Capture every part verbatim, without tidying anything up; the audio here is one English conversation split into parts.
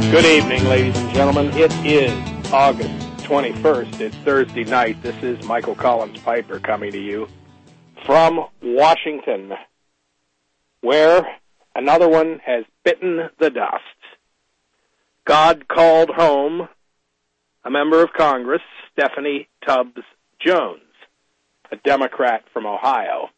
Good evening, ladies and gentlemen. It is August twenty-first. It's Thursday night. This is Michael Collins Piper coming to you from Washington, where another one has bitten the dust. God called home a member of Congress, Stephanie Tubbs Jones, a Democrat from Ohio.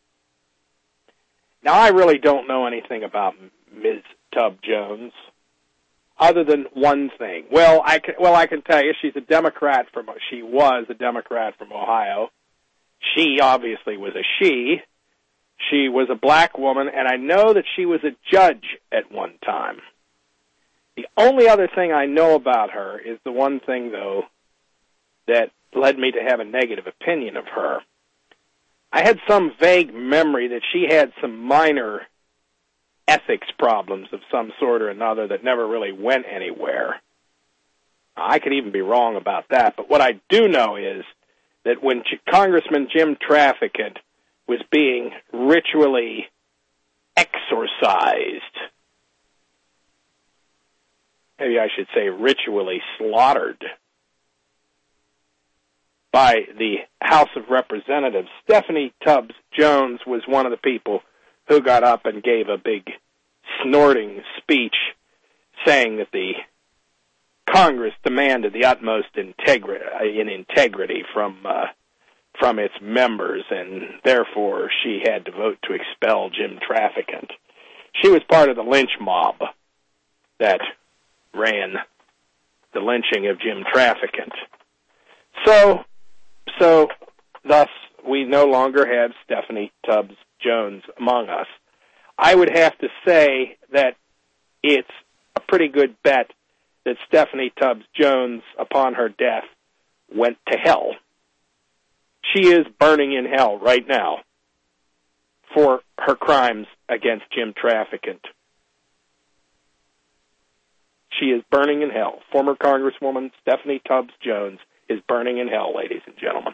Now, I really don't know anything about Miz Tubbs Jones, other than one thing. Well, I can, well, I can tell you she's a Democrat from, she was a Democrat from Ohio. She obviously was a she. She was a black woman, and I know that she was a judge at one time. The only other thing I know about her is the one thing, though, that led me to have a negative opinion of her. I had some vague memory that she had some minor ethics problems of some sort or another that never really went anywhere. I could even be wrong about that, but what I do know is that when Ch- Congressman Jim Traficant was being ritually exorcised, maybe I should say ritually slaughtered, by the House of Representatives, Stephanie Tubbs Jones was one of the people who got up and gave a big snorting speech saying that the Congress demanded the utmost integri- in integrity from uh, from its members, and therefore she had to vote to expel Jim Traficant. She was part of the lynch mob that ran the lynching of Jim Traficant. So, so thus, we no longer have Stephanie Tubbs Jones among us. I would have to say that it's a pretty good bet that Stephanie Tubbs Jones, upon her death, went to hell. She is burning in hell right now for her crimes against Jim Traficant. She is burning in hell. Former Congresswoman Stephanie Tubbs Jones is burning in hell, ladies and gentlemen.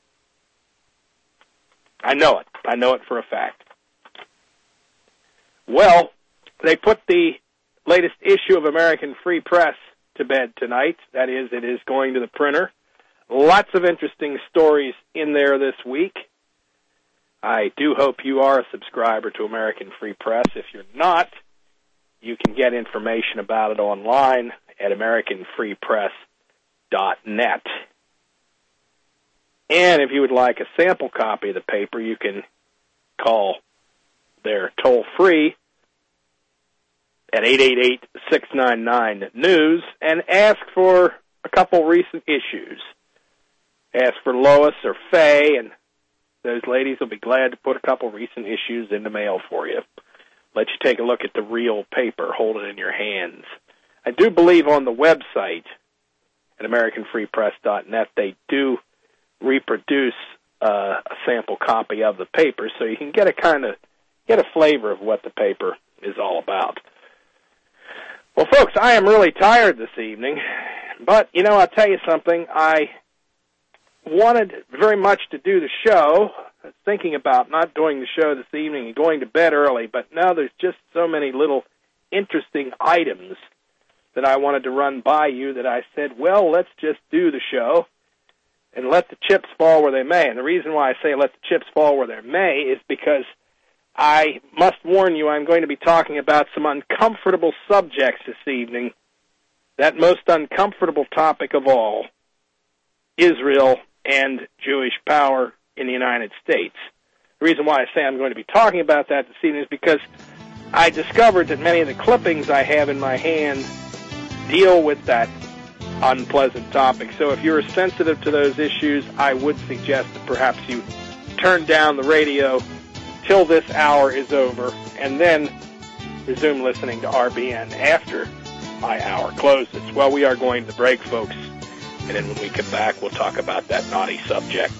I know it. I know it for a fact. Well, they put the latest issue of American Free Press to bed tonight. That is, it is going to the printer. Lots of interesting stories in there this week. I do hope you are a subscriber to American Free Press. If you're not, you can get information about it online at American Free Press dot net. And if you would like a sample copy of the paper, you can call their toll-free at eight eight eight, six nine nine, news and ask for a couple recent issues. Ask for Lois or Faye, and those ladies will be glad to put a couple recent issues in the mail for you. Let you take a look at the real paper, hold it in your hands. I do believe on the website at American Free Press dot net they do reproduce uh, a sample copy of the paper, so you can get a kind of get a flavor of what the paper is all about. Well, folks, I am really tired this evening, but you know, I'll tell you something. I wanted very much to do the show. I was thinking about not doing the show this evening and going to bed early, but now there's just so many little interesting items that I wanted to run by you that I said, well, let's just do the show and let the chips fall where they may. And the reason why I say let the chips fall where they may is because I must warn you I'm going to be talking about some uncomfortable subjects this evening. That most uncomfortable topic of all, Israel and Jewish power in the United States. The reason why I say I'm going to be talking about that this evening is because I discovered that many of the clippings I have in my hand deal with that unpleasant topic. So if you're sensitive to those issues, I would suggest that perhaps you turn down the radio till this hour is over and then resume listening to R B N after my hour closes. Well, we are going to the break, folks, and then when we come back, we'll talk about that naughty subject.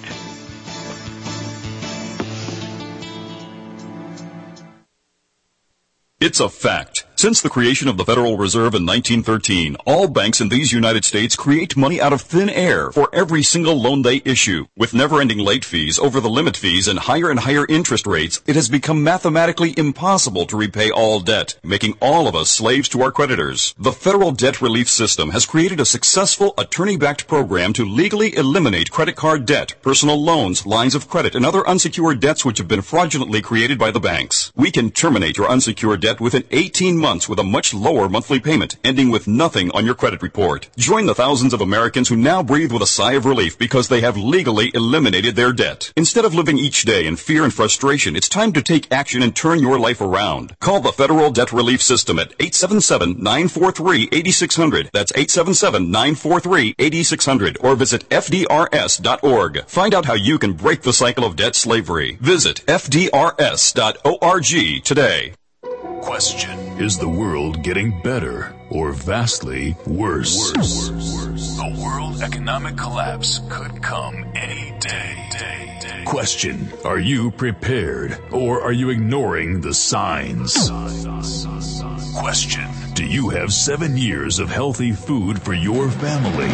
It's a fact. Since the creation of the Federal Reserve in nineteen thirteen, all banks in these United States create money out of thin air for every single loan they issue. With never-ending late fees, over-the-limit fees, and higher and higher interest rates, it has become mathematically impossible to repay all debt, making all of us slaves to our creditors. The Federal Debt Relief System has created a successful attorney-backed program to legally eliminate credit card debt, personal loans, lines of credit, and other unsecured debts which have been fraudulently created by the banks. We can terminate your unsecured debt within eighteen months with a much lower monthly payment, ending with nothing on your credit report. Join the thousands of Americans who now breathe with a sigh of relief because they have legally eliminated their debt. Instead of living each day in fear and frustration, it's time to take action and turn your life around. Call the Federal Debt Relief System at eight seven seven, nine four three, eight six zero zero. That's eight seven seven, nine four three, eight six zero zero. Or visit F D R S dot org. Find out how you can break the cycle of debt slavery. Visit F D R S dot org today. Question: is the world getting better or vastly worse? Worse. Worse. A world economic collapse could come any day. day, day. Question: are you prepared or are you ignoring the signs? Question: do you have seven years of healthy food for your family?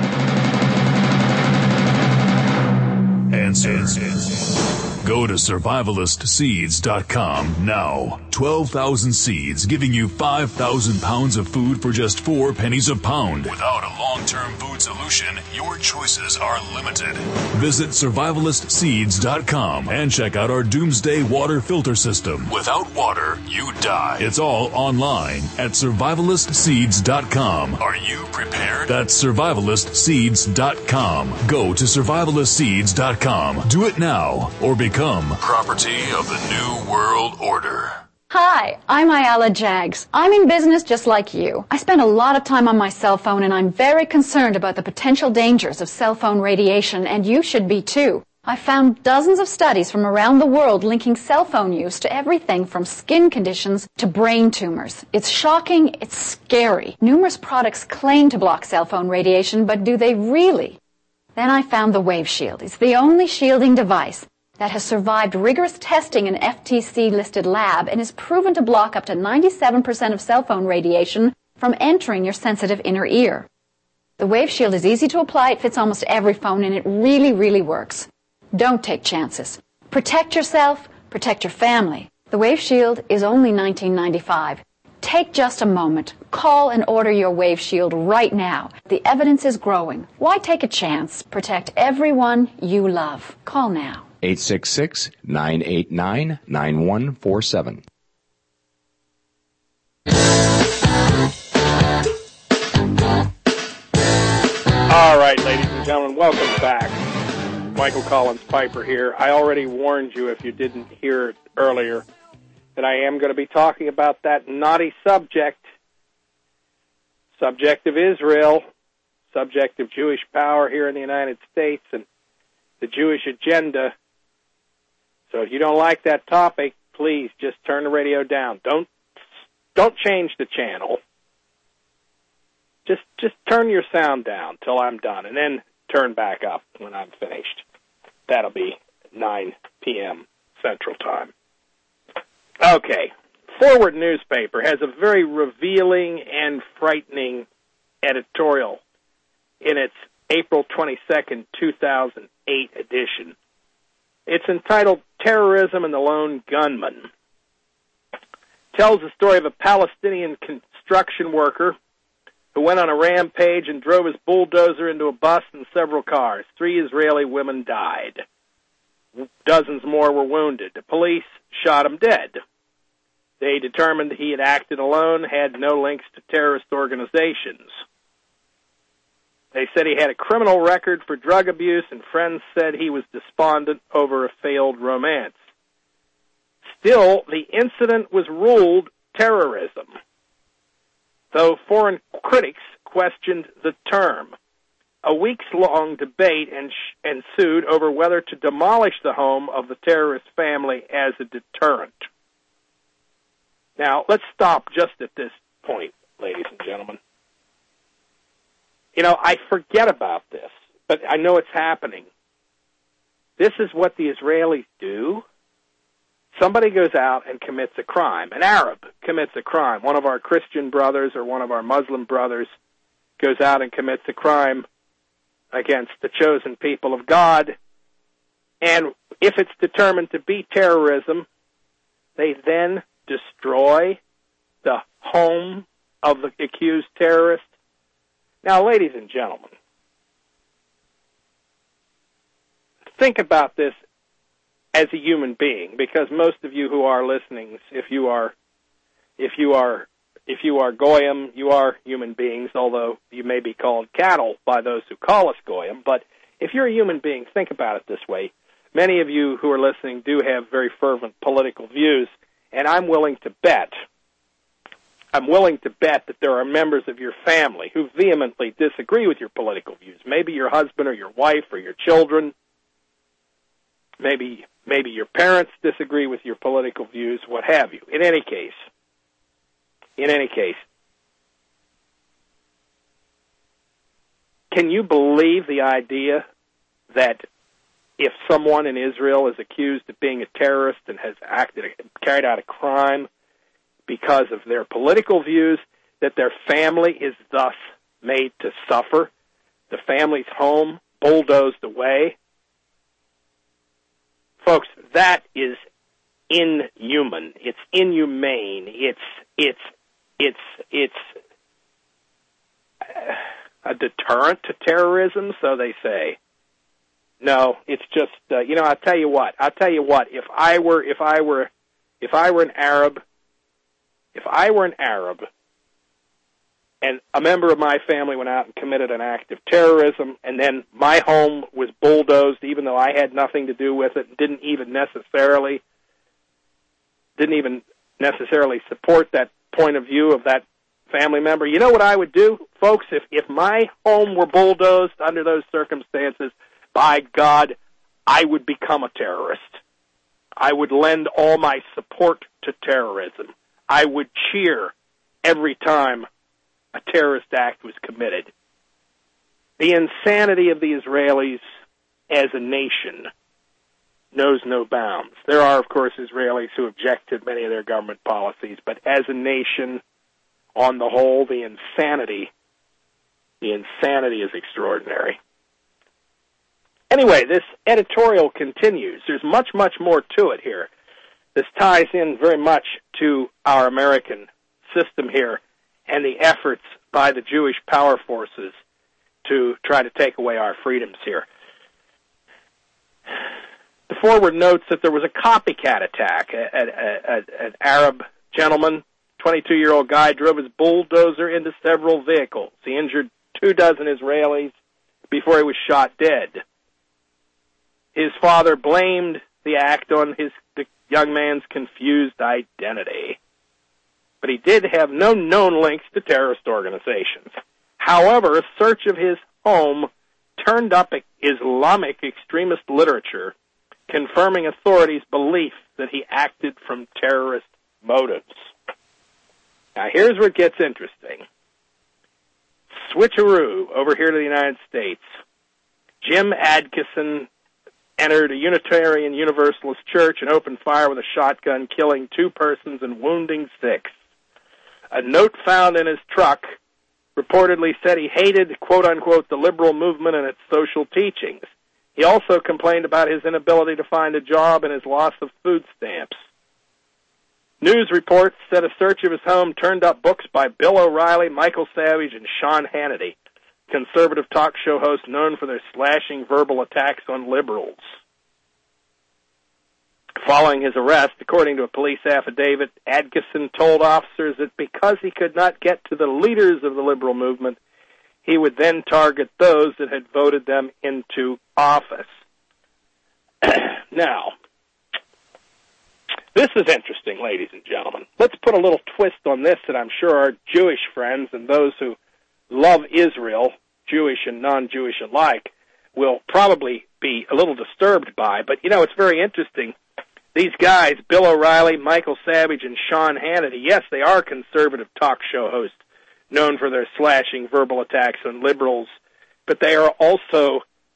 Answer. Go to survivalist seeds dot com now. twelve thousand seeds giving you five thousand pounds of food for just four pennies a pound. Without a long-term food solution, your choices are limited. Visit survivalist seeds dot com and check out our Doomsday Water Filter System. Without water, you die. It's all online at survivalist seeds dot com. Are you prepared? That's survivalist seeds dot com. Go to survivalist seeds dot com. Do it now or become property of the New World Order. Hi, I'm Ayala Jags. I'm in business just like you. I spend a lot of time on my cell phone and I'm very concerned about the potential dangers of cell phone radiation, and you should be too. I found dozens of studies from around the world linking cell phone use to everything from skin conditions to brain tumors. It's shocking, it's scary. Numerous products claim to block cell phone radiation, but do they really? Then I found the Wave Shield. It's the only shielding device that has survived rigorous testing in an F T C-listed lab and is proven to block up to ninety-seven percent of cell phone radiation from entering your sensitive inner ear. The Wave Shield is easy to apply, it fits almost every phone, and it really, really works. Don't take chances. Protect yourself, protect your family. The Wave Shield is only nineteen ninety-five dollars. Take just a moment. Call and order your Wave Shield right now. The evidence is growing. Why take a chance? Protect everyone you love. Call now. eight six six, nine eight nine, nine one four seven. All right, ladies and gentlemen, welcome back. Michael Collins Piper here. I already warned you, if you didn't hear it earlier, that I am going to be talking about that naughty subject, subject of Israel, subject of Jewish power here in the United States, and the Jewish agenda. So if you don't like that topic, please just turn the radio down. Don't don't change the channel. Just just turn your sound down till I'm done, and then turn back up when I'm finished. That'll be nine p.m. Central Time. Okay. Forward newspaper has a very revealing and frightening editorial in its April twenty-second, two thousand eight edition. It's entitled Terrorism and the Lone Gunman. It tells the story of a Palestinian construction worker who went on a rampage and drove his bulldozer into a bus and several cars. Three Israeli women died. Dozens more were wounded. The police shot him dead. They determined he had acted alone, had no links to terrorist organizations. They said he had a criminal record for drug abuse, and friends said he was despondent over a failed romance. Still, the incident was ruled terrorism, though foreign critics questioned the term. A weeks-long debate ensued over whether to demolish the home of the terrorist family as a deterrent. Now, let's stop just at this point, ladies and gentlemen. You know, I forget about this, but I know it's happening. This is what the Israelis do. somebody goes out and commits a crime. An Arab commits a crime. One of our Christian brothers or one of our Muslim brothers goes out and commits a crime against the chosen people of God. And if it's determined to be terrorism, they then destroy the home of the accused terrorist. Now, ladies and gentlemen, think about this as a human being, because most of you who are listening, if you are, if you are, if you are goyim, you are human beings, although you may be called cattle by those who call us goyim. But if you're a human being, think about it this way. Many of you who are listening do have very fervent political views, and I'm willing to bet, I'm willing to bet that there are members of your family who vehemently disagree with your political views. Maybe your husband or your wife or your children. Maybe maybe your parents disagree with your political views, what have you. In any case, in any case, can you believe the idea that if someone in Israel is accused of being a terrorist and has acted, carried out a crime because of their political views, that their family is thus made to suffer, the family's home bulldozed away? Folks, that is inhuman. It's inhumane. It's it's it's it's a deterrent to terrorism, so they say. No, it's just uh, you know. I'll tell you what. I'll tell you what. If I were, if I were, if I were an Arab, if I were an Arab, and a member of my family went out and committed an act of terrorism, and then my home was bulldozed, even though I had nothing to do with it, and didn't even necessarily, didn't even necessarily support that point of view of that family member. You know what I would do, folks? If if my home were bulldozed under those circumstances, by God, I would become a terrorist. I would lend all my support to terrorism. I would cheer every time a terrorist act was committed. The insanity of the Israelis as a nation knows no bounds. There are, of course, Israelis who object to many of their government policies, but as a nation, on the whole, the insanity, the insanity is extraordinary. Anyway, this editorial continues. There's much, much more to it here. This ties in very much to our American system here and the efforts by the Jewish power forces to try to take away our freedoms here. The forward notes that there was a copycat attack. An Arab gentleman, twenty-two-year-old guy, drove his bulldozer into several vehicles. He injured two dozen Israelis before he was shot dead. His father blamed the act on his the young man's confused identity. But he did have no known links to terrorist organizations. However, a search of his home turned up Islamic extremist literature, confirming authorities' belief that he acted from terrorist motives. Now, here's where it gets interesting. Switcheroo over here to the United States. Jim Adkisson entered a Unitarian Universalist church and opened fire with a shotgun, killing two persons and wounding six. A note found in his truck reportedly said he hated, quote-unquote, the liberal movement and its social teachings. He also complained about his inability to find a job and his loss of food stamps. News reports said a search of his home turned up books by Bill O'Reilly, Michael Savage, and Sean Hannity, conservative talk show hosts known for their slashing verbal attacks on liberals. Following his arrest, according to a police affidavit, Adkisson told officers that because he could not get to the leaders of the liberal movement, he would then target those that had voted them into office. Now, this is interesting, ladies and gentlemen. Let's put a little twist on this that I'm sure our Jewish friends and those who love Israel, Jewish and non-Jewish alike, will probably be a little disturbed by. But, you know, it's very interesting. These guys, Bill O'Reilly, Michael Savage, and Sean Hannity, yes, they are conservative talk show hosts known for their slashing verbal attacks on liberals, but they are also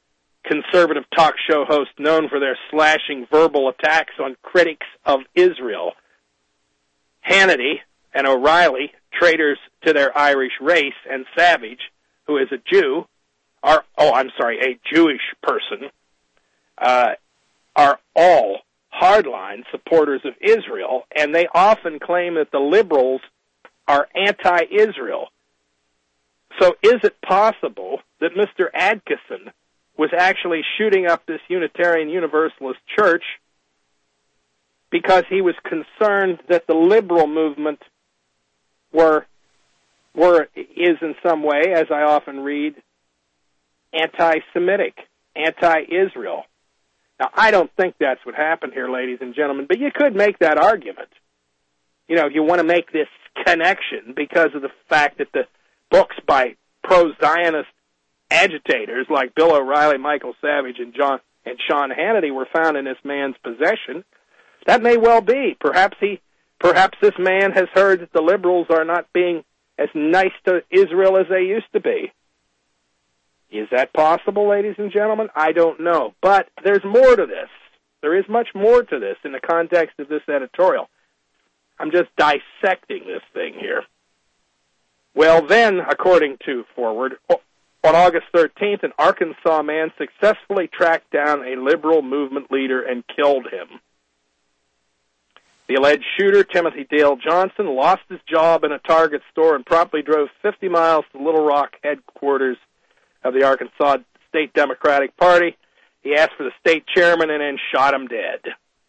conservative talk show hosts known for their slashing verbal attacks on critics of Israel. Hannity and O'Reilly, traitors to their Irish race, and Savage, who is a Jew, are, oh, I'm sorry, a Jewish person, uh, are all hardline supporters of Israel, and they often claim that the liberals are anti-Israel. So is it possible that Mister Adkisson was actually shooting up this Unitarian Universalist church because he was concerned that the liberal movement were, were is in some way, as I often read, anti-Semitic, anti-Israel? Now, I don't think that's what happened here, ladies and gentlemen, but you could make that argument. You know, you want to make this connection because of the fact that the books by pro-Zionist agitators like Bill O'Reilly, Michael Savage, and John and Sean Hannity were found in this man's possession. That may well be. Perhaps he, perhaps this man has heard that the liberals are not being as nice to Israel as they used to be. Is that possible, ladies and gentlemen? I don't know. But there's more to this. There is much more to this in the context of this editorial. I'm just dissecting this thing here. Well, then, according to Forward, on August thirteenth, an Arkansas man successfully tracked down a liberal movement leader and killed him. The alleged shooter, Timothy Dale Johnson, lost his job in a Target store and promptly drove fifty miles to Little Rock headquarters of the Arkansas State Democratic Party. He asked for the state chairman and then shot him dead.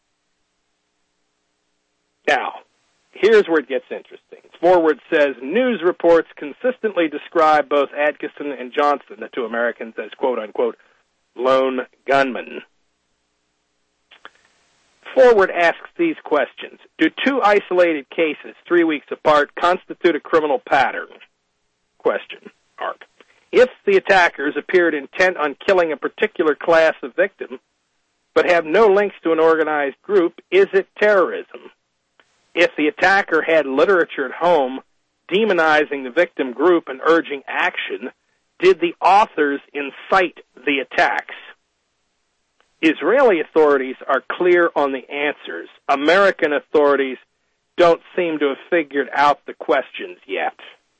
Now, here's where it gets interesting. Forward says, news reports consistently describe both Adkisson and Johnson, the two Americans, as quote-unquote lone gunmen. Forward asks these questions. Do two isolated cases, three weeks apart, constitute a criminal pattern? Question mark. If the attackers appeared intent on killing a particular class of victim, but have no links to an organized group, is it terrorism? If the attacker had literature at home demonizing the victim group and urging action, did the authors incite the attacks? Israeli authorities are clear on the answers. American authorities don't seem to have figured out the questions yet.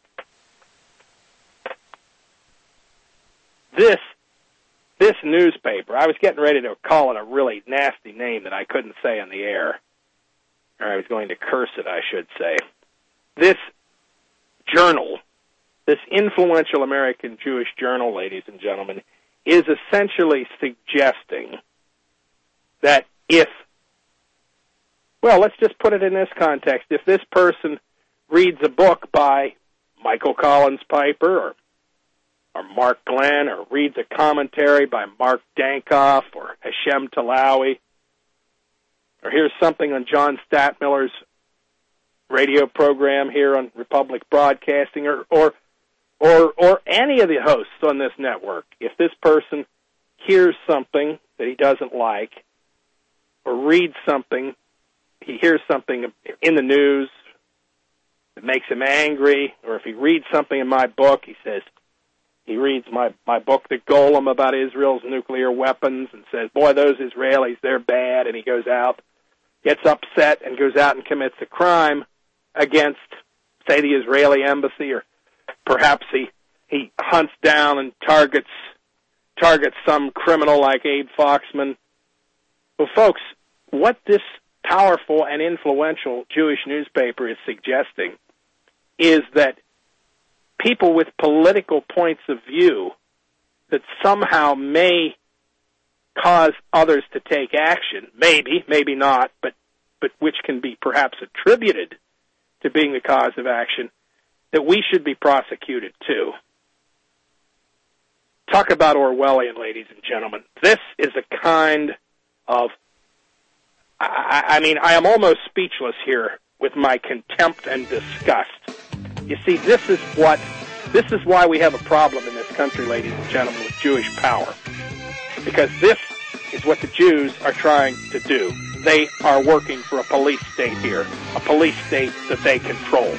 This this newspaper, I was getting ready to call it a really nasty name that I couldn't say on the air. Or I was going to curse it, I should say. This journal, this influential American Jewish journal, ladies and gentlemen, is essentially suggesting that if, well, let's just put it in this context. If this person reads a book by Michael Collins Piper or or Mark Glenn, or reads a commentary by Mark Dankoff or Hashem Talawi, or hears something on John Statmiller's radio program here on Republic Broadcasting, or, or or or any of the hosts on this network, if this person hears something that he doesn't like, or reads something, he hears something in the news that makes him angry, or if he reads something in my book, he says, he reads my, my book, The Golem, about Israel's nuclear weapons, and says, boy, those Israelis, they're bad, and he goes out, gets upset, and goes out and commits a crime against, say, the Israeli embassy, or perhaps he, he hunts down and targets targets some criminal like Abe Foxman. Well, folks, what this powerful and influential Jewish newspaper is suggesting is that people with political points of view that somehow may cause others to take action, maybe, maybe not, but, but which can be perhaps attributed to being the cause of action, that we should be prosecuted too. Talk about Orwellian, ladies and gentlemen. This is a kind of, I, I mean, I am almost speechless here with my contempt and disgust. You see, this is what, this is why we have a problem in this country, ladies and gentlemen, with Jewish power. Because this is what the Jews are trying to do. They are working for a police state here, a police state that they control.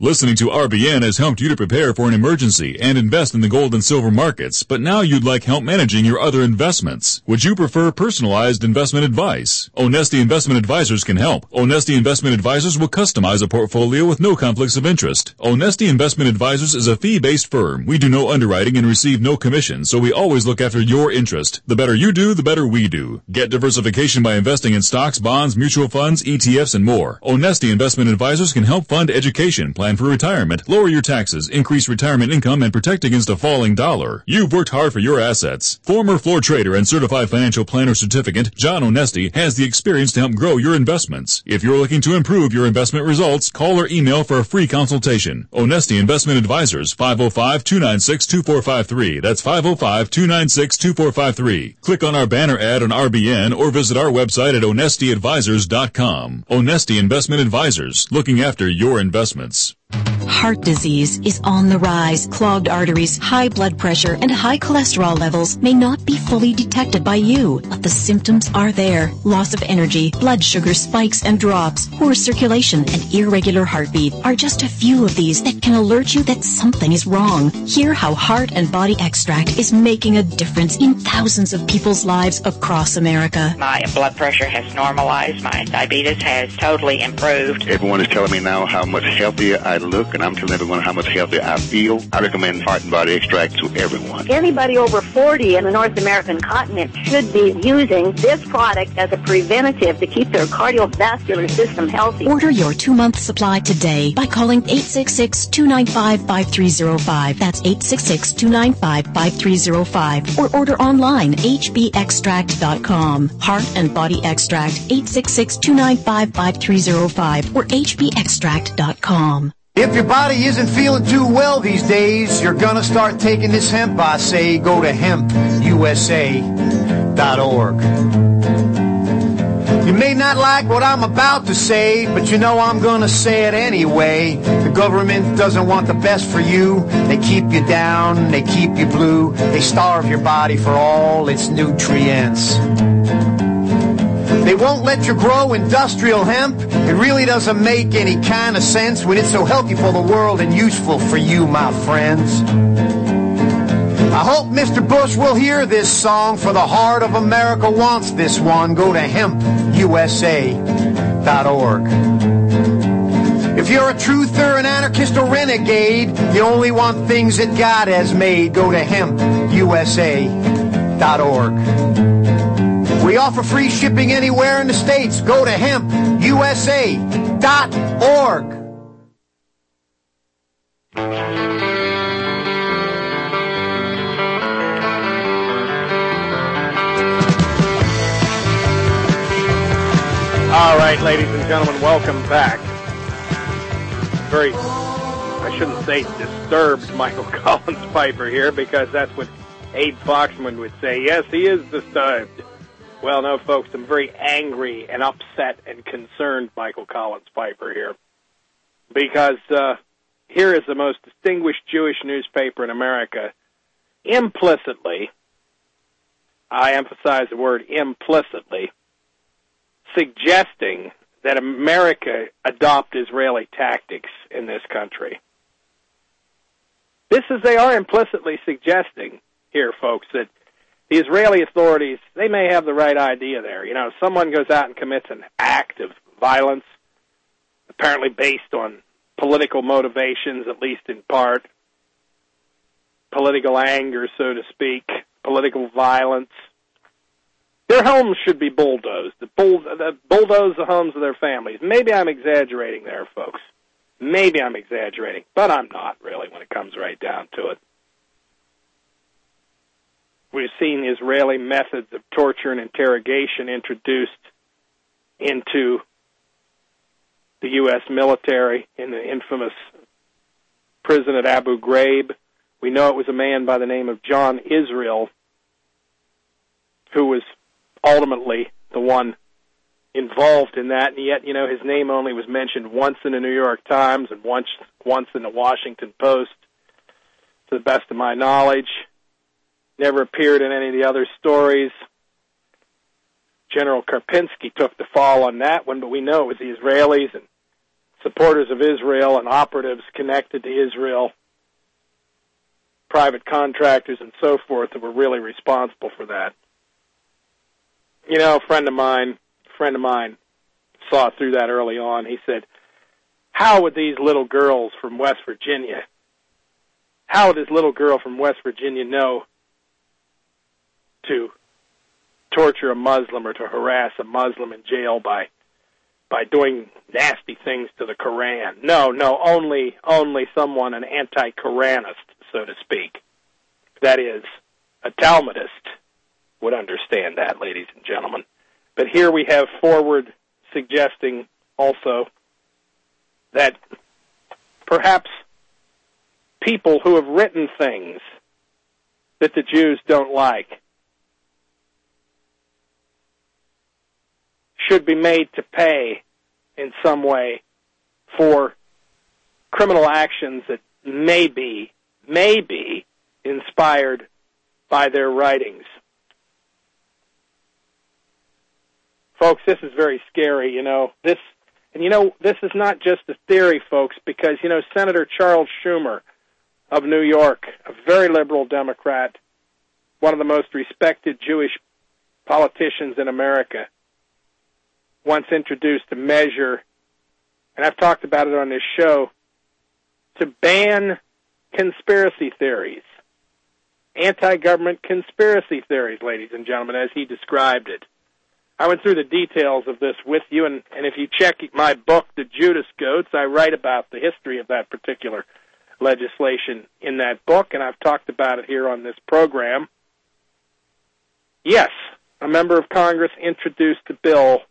Listening to R B N has helped you to prepare for an emergency and invest in the gold and silver markets, but now you'd like help managing your other investments. Would you prefer personalized investment advice? Onesti Investment Advisors can help. Onesti Investment Advisors will customize a portfolio with no conflicts of interest. Onesti Investment Advisors is a fee-based firm. We do no underwriting and receive no commission, so we always look after your interest. The better you do, the better we do. Get diversification by investing in stocks, bonds, mutual funds, E T Fs, and more. Onesti Investment Advisors can help fund education, plan for retirement, lower your taxes, increase retirement income, and protect against a falling dollar. You've worked hard for your assets. Former floor trader and certified financial planner certificate, John Onesti, has the experience to help grow your investments. If you're looking to improve your investment results, call or email for a free consultation. Onesti Investment Advisors, five oh five, two nine six, two four five three. That's five oh five, two nine six, two four five three. Click on our banner ad on R B N or visit our website at onesti advisors dot com. Onesti Investment Advisors, looking after your investments. Heart disease is on the rise. Clogged arteries, high blood pressure, and high cholesterol levels may not be fully detected by you, but the symptoms are there. Loss of energy, blood sugar spikes and drops, poor circulation, and irregular heartbeat are just a few of these that can alert you that something is wrong. Hear how Heart and Body Extract is making a difference in thousands of people's lives across America. My blood pressure has normalized. My diabetes has totally improved. Everyone is telling me now how much healthier I look, and I'm telling everyone how much healthier I feel. I recommend Heart and Body Extract to everyone. Anybody over forty in the North American continent should be using this product as a preventative to keep their cardiovascular system healthy. Order your two-month supply today by calling eight six six, two nine five, five three zero five. That's eight six six, two nine five, five three zero five. Or order online, h b extract dot com. Heart and Body Extract, eight six six, two nine five, five three zero five or h b extract dot com. If your body isn't feeling too well these days, you're gonna start taking this hemp, I say. Go to hemp u s a dot org. You may not like what I'm about to say, but you know I'm gonna say it anyway. The government doesn't want the best for you. They keep you down, they keep you blue. They starve your body for all its nutrients. They won't let you grow industrial hemp. It really doesn't make any kind of sense when it's so healthy for the world and useful for you, my friends. I hope Mister Bush will hear this song, for the heart of America wants this one. Go to hemp u s a dot org. If you're a truther, an anarchist, or renegade, you only want things that God has made. Go to hemp u s a dot org. We offer free shipping anywhere in the States. Go to hemp u s a dot org. All right, ladies and gentlemen, welcome back. Very, I shouldn't say disturbed Michael Collins Piper here, because that's what Abe Foxman would say. Yes, he is disturbed. Well, no, folks, I'm very angry and upset and concerned Michael Collins Piper here, because uh, here is the most distinguished Jewish newspaper in America implicitly, I emphasize the word implicitly, suggesting that America adopt Israeli tactics in this country. This is, they are implicitly suggesting here, folks, that the Israeli authorities, they may have the right idea there. You know, if someone goes out and commits an act of violence, apparently based on political motivations, at least in part, political anger, so to speak, political violence, their homes should be bulldozed. The bull, the bulldoze the homes of their families. Maybe I'm exaggerating there, folks. Maybe I'm exaggerating, but I'm not really when it comes right down to it. We've seen Israeli methods of torture and interrogation introduced into the U S military in the infamous prison at Abu Ghraib. We know it was a man by the name of John Israel who was ultimately the one involved in that, and yet, you know, his name only was mentioned once in the New York Times and once once in the Washington Post, to the best of my knowledge. Never appeared in any of the other stories. General Karpinski took the fall on that one, but we know it was the Israelis, and supporters of Israel and operatives connected to Israel, private contractors and so forth that were really responsible for that. You know, a friend of mine, a friend of mine saw through that early on. He said, how would these little girls from West Virginia, how would this little girl from West Virginia know to torture a Muslim or to harass a Muslim in jail by by doing nasty things to the Koran? No, no, only only someone, an anti-Koranist, so to speak, that is, a Talmudist, would understand that, ladies and gentlemen. But here we have forward suggesting also that perhaps people who have written things that the Jews don't like should be made to pay in some way for criminal actions that may be, may be inspired by their writings. Folks, this is very scary, you know. This, and you know, this is not just a theory, folks, because, you know, Senator Charles Schumer of New York, a very liberal Democrat, one of the most respected Jewish politicians in America, once introduced a measure, and I've talked about it on this show, to ban conspiracy theories, anti-government conspiracy theories, ladies and gentlemen, as he described it. I went through the details of this with you, and, and if you check my book, The Judas Goats, I write about the history of that particular legislation in that book, and I've talked about it here on this program. Yes, a member of Congress introduced a bill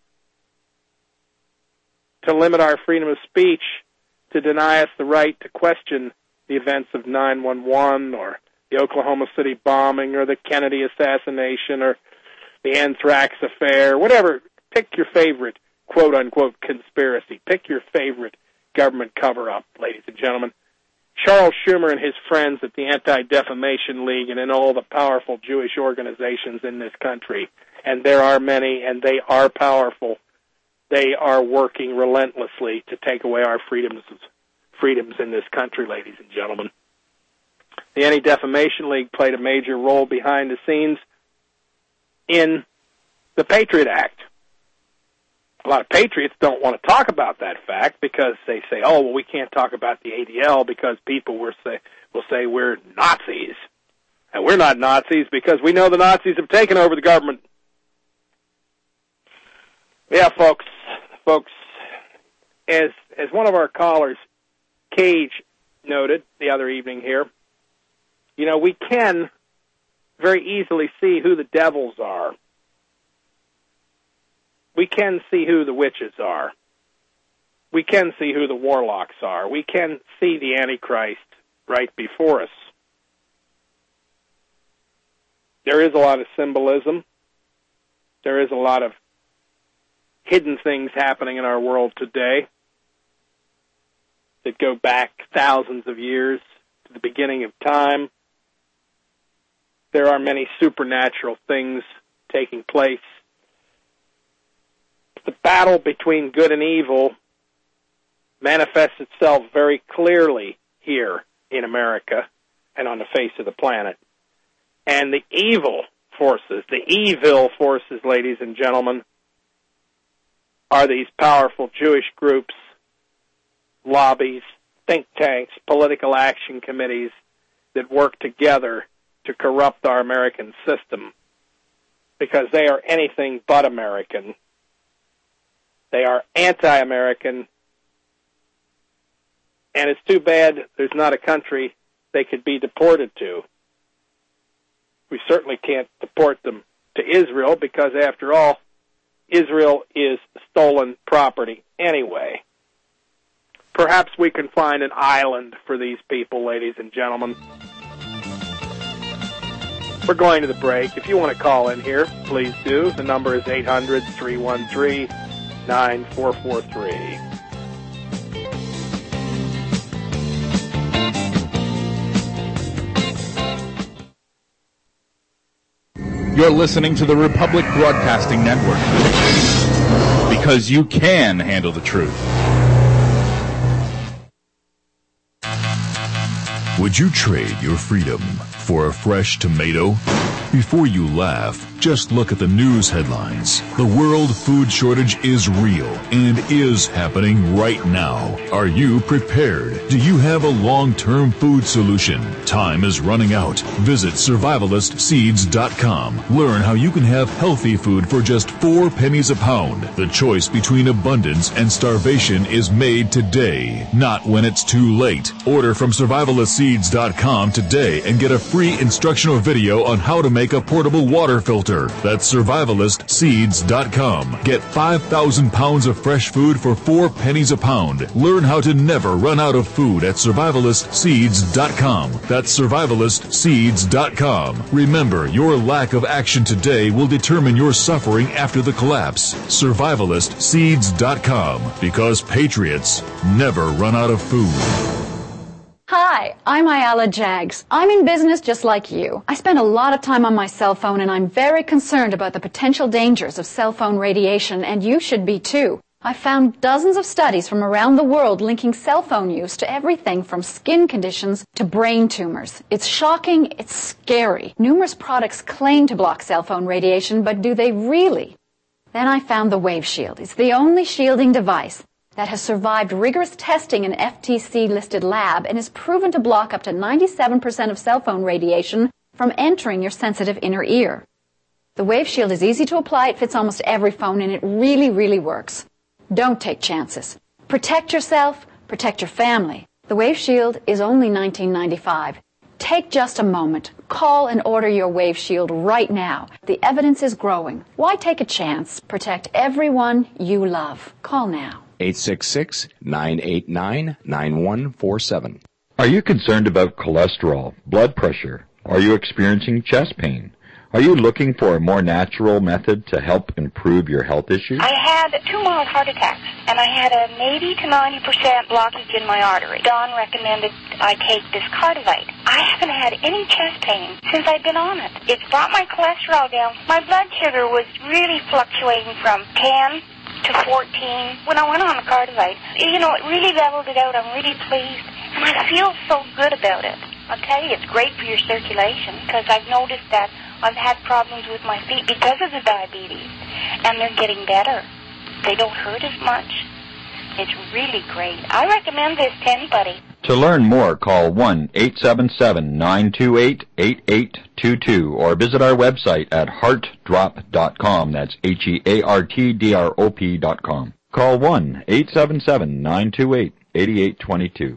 to limit our freedom of speech, to deny us the right to question the events of nine one one or the Oklahoma City bombing or the Kennedy assassination or the anthrax affair, whatever. Pick your favorite quote-unquote conspiracy. Pick your favorite government cover-up, ladies and gentlemen. Charles Schumer and his friends at the Anti-Defamation League and in all the powerful Jewish organizations in this country, and there are many, and they are powerful, they are working relentlessly to take away our freedoms freedoms in this country, ladies and gentlemen. The Anti-Defamation League played a major role behind the scenes in the Patriot Act. A lot of patriots don't want to talk about that fact because they say, oh, well, we can't talk about the A D L because people will say, will say we're Nazis. And we're not Nazis because we know the Nazis have taken over the government. Yeah, folks, folks, as as one of our callers, Cage, noted the other evening here, you know, we can very easily see who the devils are. We can see who the witches are. We can see who the warlocks are. We can see the Antichrist right before us. There is a lot of symbolism. There is a lot of hidden things happening in our world today that go back thousands of years to the beginning of time. There are many supernatural things taking place. The battle between good and evil manifests itself very clearly here in America and on the face of the planet. And the evil forces, the evil forces, ladies and gentlemen, are these powerful Jewish groups, lobbies, think tanks, political action committees that work together to corrupt our American system because they are anything but American. They are anti-American, and it's too bad there's not a country they could be deported to. We certainly can't deport them to Israel because, after all, Israel is stolen property anyway. Perhaps we can find an island for these people, ladies and gentlemen. We're going to the break. If you want to call in here, please do. The number is eight hundred, three one three, nine four four three. You're listening to the Republic Broadcasting Network, because you can handle the truth. Would you trade your freedom for a fresh tomato? Before you laugh, just look at the news headlines. The world food shortage is real and is happening right now. Are you prepared? Do you have a long-term food solution? Time is running out. Visit survivalist seeds dot com. Learn how you can have healthy food for just four pennies a pound. The choice between abundance and starvation is made today, not when it's too late. Order from survivalist seeds dot com today and get a free instructional video on how to make a portable water filter. That's survivalist seeds dot com. Get five thousand pounds of fresh food for four pennies a pound. Learn how to never run out of food at survivalist seeds dot com. That's survivalist seeds dot com. Remember, your lack of action today will determine your suffering after the collapse. survivalist seeds dot com. Because patriots never run out of food. Hi, I'm Ayala Jags. I'm in business just like you. I spend a lot of time on my cell phone and I'm very concerned about the potential dangers of cell phone radiation, and you should be too. I found dozens of studies from around the world linking cell phone use to everything from skin conditions to brain tumors. It's shocking, it's scary. Numerous products claim to block cell phone radiation, but do they really? Then I found the Wave Shield. It's the only shielding device that has survived rigorous testing in an F T C-listed lab and is proven to block up to ninety-seven percent of cell phone radiation from entering your sensitive inner ear. The Wave Shield is easy to apply, it fits almost every phone, and it really, really works. Don't take chances. Protect yourself, protect your family. The Wave Shield is only nineteen ninety-five dollars. Take just a moment. Call and order your Wave Shield right now. The evidence is growing. Why take a chance? Protect everyone you love. Call now. eight six six, nine eight nine, nine one four seven. Are you concerned about cholesterol, blood pressure? Are you experiencing chest pain? Are you looking for a more natural method to help improve your health issues? I had two mild heart attacks, and I had an eighty to ninety percent blockage in my artery. Don recommended I take this Cardivite. I haven't had any chest pain since I've been on it. It's brought my cholesterol down. My blood sugar was really fluctuating from ten to fourteen when I went on the Cardivite. You know, it really leveled it out. I'm really pleased, and I feel so good about it. I'll tell you, it's great for your circulation, because I've noticed that I've had problems with my feet because of the diabetes, and they're getting better. They don't hurt as much. It's really great. I recommend this to anybody. To learn more, call one eight seven seven, nine two eight, eight eight two two or visit our website at heart drop dot com. That's H E A R T D R O P dot com. Call one eight seven seven, nine two eight, eight eight two two.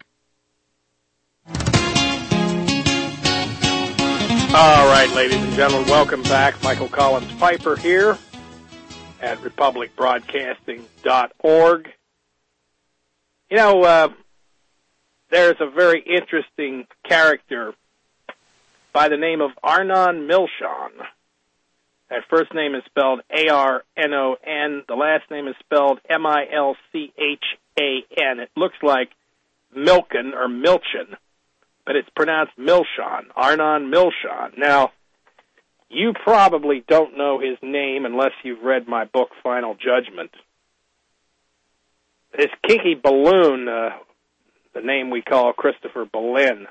All right, ladies and gentlemen, welcome back. Michael Collins Piper here at republic broadcasting dot org. You know, uh, there's a very interesting character by the name of Arnon Milchan. That first name is spelled A R N O N. The last name is spelled M I L C H A N. It looks like Milken or Milchan, but it's pronounced Milchan, Arnon Milchan. Now, you probably don't know his name unless you've read my book, Final Judgment. This Kinky Balloon, uh, the name we call Christopher Boleyn,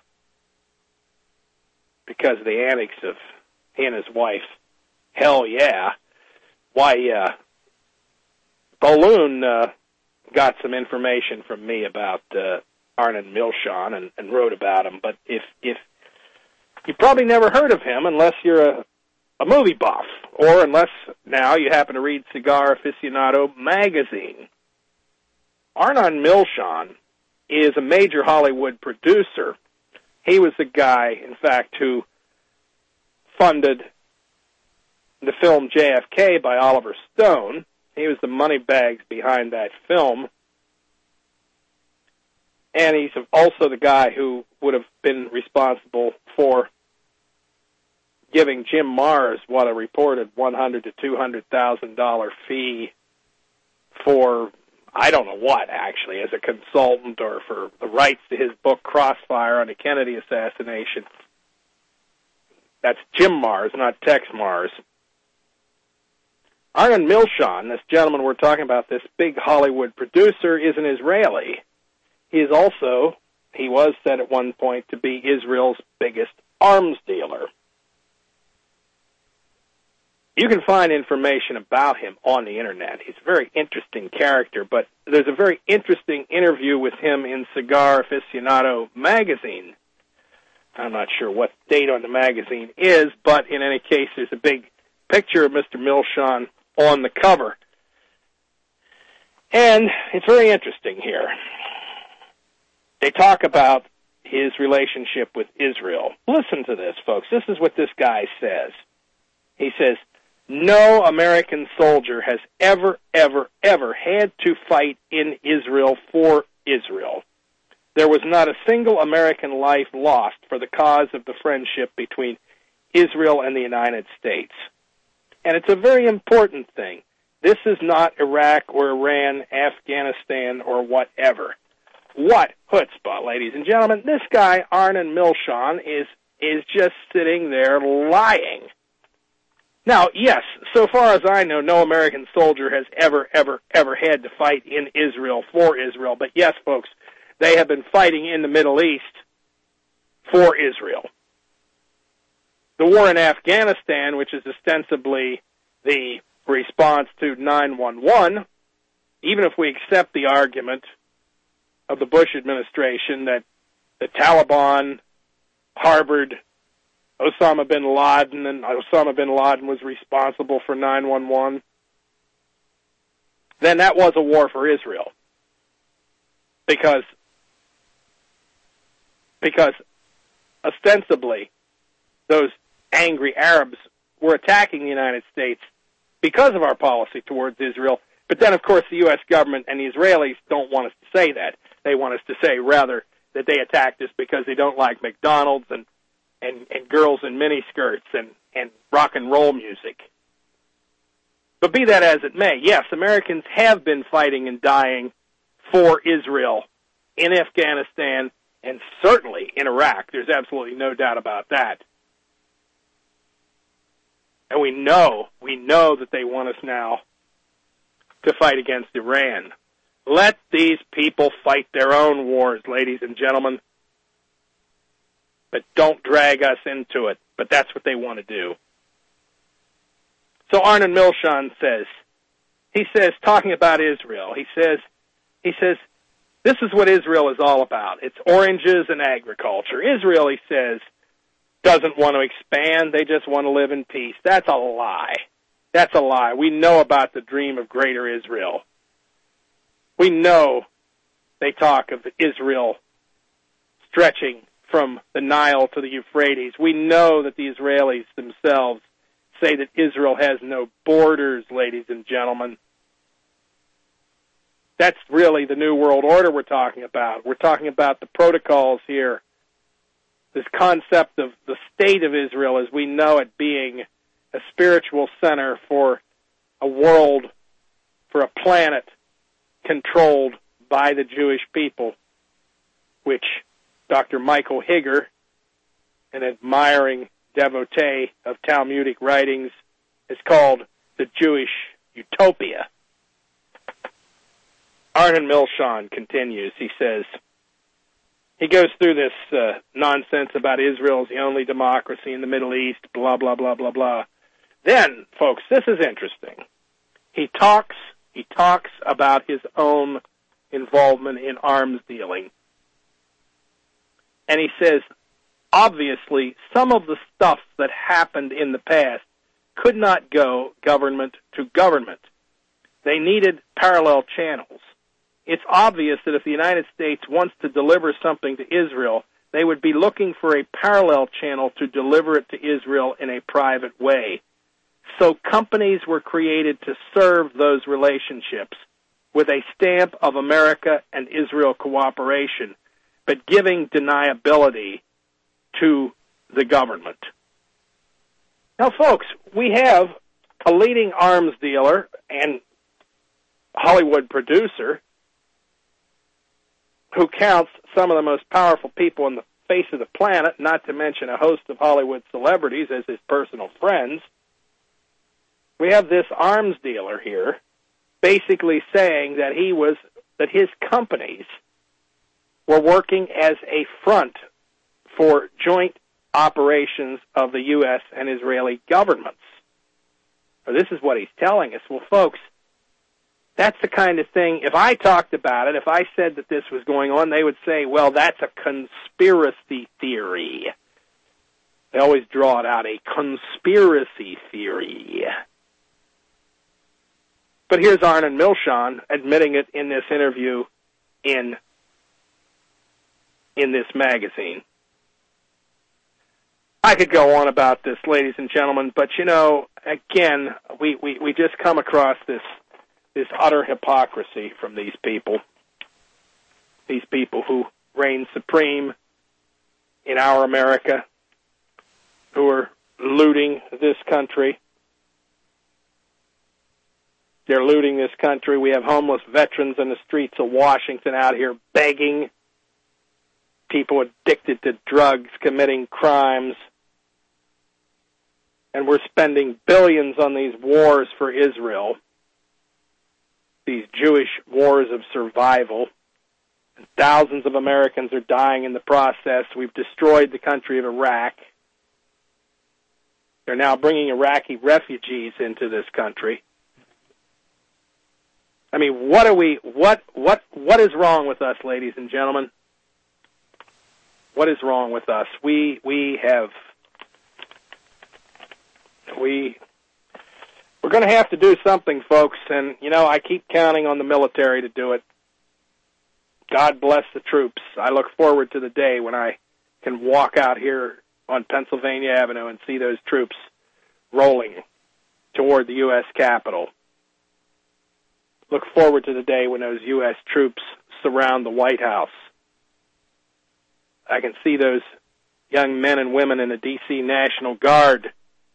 because of the antics of he and his wife. Hell yeah. Why, uh, Balloon uh, got some information from me about uh, Arnon Milchan and, and wrote about him, but if if you probably never heard of him unless you're a, a movie buff, or unless now you happen to read Cigar Aficionado magazine. Arnon Milchan is a major Hollywood producer. He was the guy, in fact, who funded the film J F K by Oliver Stone. He was the moneybags behind that film. And he's also the guy who would have been responsible for giving Jim Mars what a reported one hundred thousand to two hundred thousand dollars fee for, I don't know what, actually, as a consultant or for the rights to his book Crossfire on the Kennedy assassination. That's Jim Mars, not Tex Mars. Arnon Milchan, this gentleman we're talking about, this big Hollywood producer, is an Israeli. He is also he was said at one point to be Israel's biggest arms dealer. You can find information about him on the Internet. He's a very interesting character, but there's a very interesting interview with him in Cigar Aficionado magazine. I'm not sure what date on the magazine is, but in any case, there's a big picture of Mister Milchan on the cover. And it's very interesting here. They talk about his relationship with Israel. Listen to this, folks. This is what this guy says. He says, no American soldier has ever, ever, ever had to fight in Israel for Israel. There was not a single American life lost for the cause of the friendship between Israel and the United States. And it's a very important thing. This is not Iraq or Iran, Afghanistan, or whatever. What chutzpah, ladies and gentlemen. This guy, Arnon Milchan, is, is just sitting there lying. Now, yes, so far as I know, no American soldier has ever, ever, ever had to fight in Israel for Israel. But yes, folks, they have been fighting in the Middle East for Israel. The war in Afghanistan, which is ostensibly the response to nine one one, even if we accept the argument of the Bush administration that the Taliban harbored Osama bin Laden and Osama bin Laden was responsible for nine one one, then that was a war for Israel. Because, because ostensibly those angry Arabs were attacking the United States because of our policy towards Israel. But then, of course, the U S government and the Israelis don't want us to say that. They want us to say, rather, that they attacked us because they don't like McDonald's and, and, and girls in miniskirts and, and rock and roll music. But be that as it may, yes, Americans have been fighting and dying for Israel in Afghanistan and certainly in Iraq. There's absolutely no doubt about that. And we know, we know that they want us now to fight against Iran. Let these people fight their own wars, ladies and gentlemen. But don't drag us into it. But that's what they want to do. So Arnon Milchan says, he says, talking about Israel, he says, he says, this is what Israel is all about. It's oranges and agriculture. Israel, he says, doesn't want to expand. They just want to live in peace. That's a lie. That's a lie. We know about the dream of greater Israel. We know they talk of Israel stretching from the Nile to the Euphrates. We know that the Israelis themselves say that Israel has no borders, ladies and gentlemen. That's really the New World Order we're talking about. We're talking about the protocols here. This concept of the state of Israel as we know it being a spiritual center for a world, for a planet controlled by the Jewish people, which Doctor Michael Higger, an admiring devotee of Talmudic writings, is called the Jewish utopia. Arnon Milchan continues. He says, he goes through this uh, nonsense about Israel is the only democracy in the Middle East, blah, blah, blah, blah, blah. Then, folks, this is interesting. He talks, he talks about his own involvement in arms dealing. And he says, obviously, some of the stuff that happened in the past could not go government to government. They needed parallel channels. It's obvious that if the United States wants to deliver something to Israel, they would be looking for a parallel channel to deliver it to Israel in a private way. So companies were created to serve those relationships with a stamp of America and Israel cooperation, but giving deniability to the government. Now, folks, we have a leading arms dealer and Hollywood producer who counts some of the most powerful people on the face of the planet, not to mention a host of Hollywood celebrities as his personal friends. We have this arms dealer here basically saying that he was, that his companies were working as a front for joint operations of the U S and Israeli governments. Or this is what he's telling us. Well, folks, that's the kind of thing, if I talked about it, if I said that this was going on, they would say, well, that's a conspiracy theory. They always draw it out, a conspiracy theory. But here's Arnon Milchan admitting it in this interview in, in this magazine. I could go on about this, ladies and gentlemen, but, you know, again, we, we, we just come across this this utter hypocrisy from these people, these people who reign supreme in our America, who are looting this country. They're looting this country. We have homeless veterans in the streets of Washington out here begging, people addicted to drugs, committing crimes. And we're spending billions on these wars for Israel, these Jewish wars of survival. And thousands of Americans are dying in the process. We've destroyed the country of Iraq. They're now bringing Iraqi refugees into this country. I mean, what are we, what, what, what is wrong with us, ladies and gentlemen? What is wrong with us? We, we have, we, we're going to have to do something, folks, and, you know, I keep counting on the military to do it. God bless the troops. I look forward to the day when I can walk out here on Pennsylvania Avenue and see those troops rolling toward the U S Capitol. Look forward to the day when those U S troops surround the White House. I can see those young men and women in the D C National Guard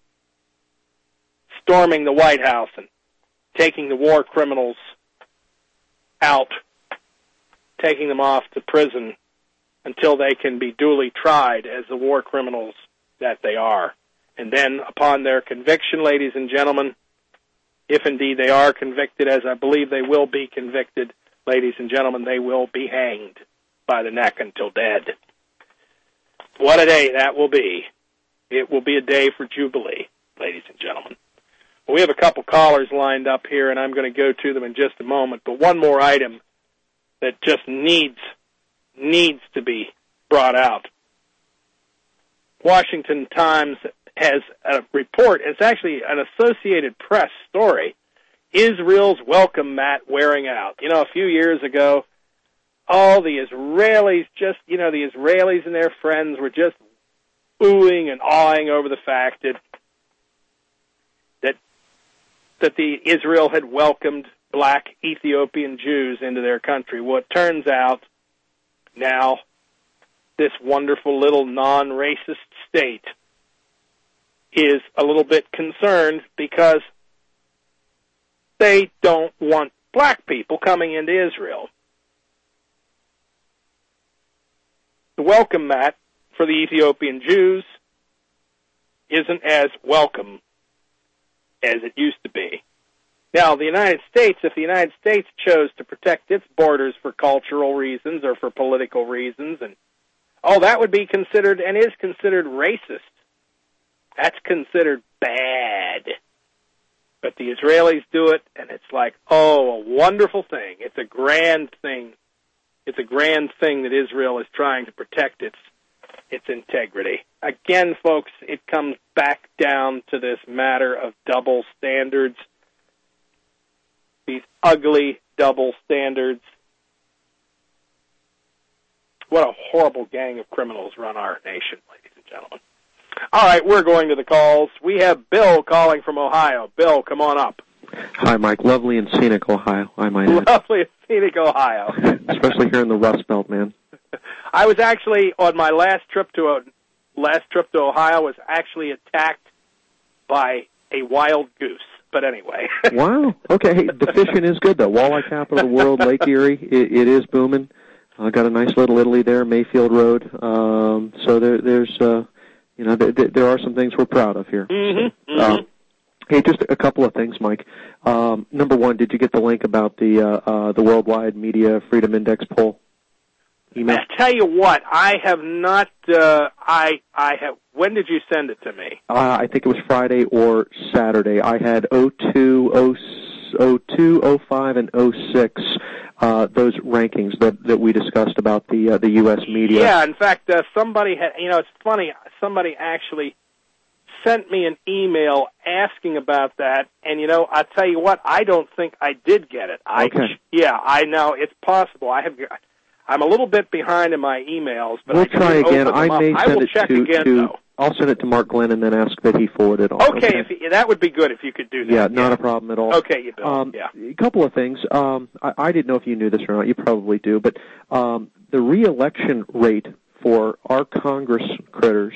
storming the White House and taking the war criminals out, taking them off to prison until they can be duly tried as the war criminals that they are. And then upon their conviction, ladies and gentlemen, if indeed they are convicted, as I believe they will be convicted, ladies and gentlemen, they will be hanged by the neck until dead. What a day that will be. It will be a day for jubilee, ladies and gentlemen. Well, we have a couple callers lined up here, and I'm going to go to them in just a moment. But one more item that just needs needs to be brought out. Washington Times has a report. It's actually an Associated Press story. Israel's welcome mat wearing out. You know, a few years ago, all the Israelis just, you know, the Israelis and their friends were just oohing and awing over the fact that that that the Israel had welcomed black Ethiopian Jews into their country. Well, it turns out now this wonderful little non-racist state is a little bit concerned because they don't want black people coming into Israel. The welcome mat for the Ethiopian Jews isn't as welcome as it used to be. Now, the United States, if the United States chose to protect its borders for cultural reasons or for political reasons, and oh, that would be considered and is considered racist. That's considered bad. But the Israelis do it, and it's like, oh, a wonderful thing. It's a grand thing. It's a grand thing that Israel is trying to protect its its integrity. Again, folks, it comes back down to this matter of double standards. These ugly double standards. What a horrible gang of criminals run our nation, ladies and gentlemen. All right, we're going to the calls. We have Bill calling from Ohio. Bill, come on up. Hi, Mike. Lovely and scenic Ohio, I might add. Lovely and scenic Ohio. Especially here in the Rust Belt, man. I was actually, on my last trip to a, last trip to Ohio, was actually attacked by a wild goose. But anyway. Wow. Okay. Hey, the fishing is good, though. Walleye capital of the world, Lake Erie. It, it is booming. I uh, got a nice little Italy there, Mayfield Road. Um, so there, there's, uh, you know, there, there are some things we're proud of here. Mm-hmm, so, mm-hmm. Uh, hey, just a couple of things, Mike. Um, number one, did you get the link about the uh, uh, the Worldwide Media Freedom Index poll? email? I tell you what, I have not. Uh, I I have. When did you send it to me? Uh, I think it was Friday or Saturday. I had oh two, oh two, oh five, and oh six. Uh, those rankings that that we discussed about the uh, the U S media. Yeah, in fact, uh, somebody had. You know, it's funny. Somebody actually sent me an email asking about that, and you know, I tell you what, I don't think I did get it. I, okay. Yeah, I know it's possible. I have. I'm a little bit behind in my emails, but we'll I try again. I may I send will it check to. again, to though. I'll send it to Mark Glenn and then ask that he forward it on. Okay, okay? If he, that would be good if you could do that. Yeah, not yeah. a problem at all. Okay, you Bill. Um, yeah. A couple of things. Um, I, I didn't know if you knew this or not. You probably do, but um, the re-election rate for our Congress critters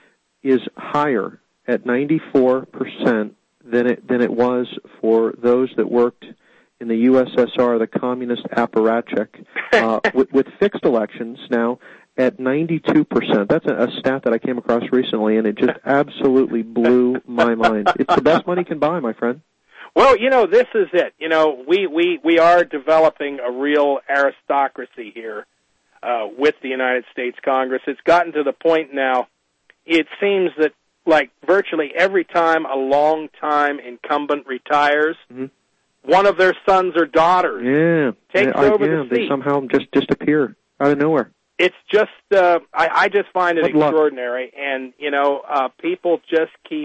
is higher at ninety-four percent than it than it was for those that worked in the U S S R, the communist apparatchik, uh, with, with fixed elections now at ninety-two percent. That's a, a stat that I came across recently, and it just absolutely blew my mind. It's the best money can buy, my friend. Well, you know, this is it. You know, we, we, we are developing a real aristocracy here uh, with the United States Congress. It's gotten to the point now, it seems that, like, virtually every time a long-time incumbent retires, mm-hmm. one of their sons or daughters yeah. takes I, over yeah, the seat. They somehow just disappear out of nowhere. It's just, uh, I, I just find it Good extraordinary, luck. and, you know, uh, people just keep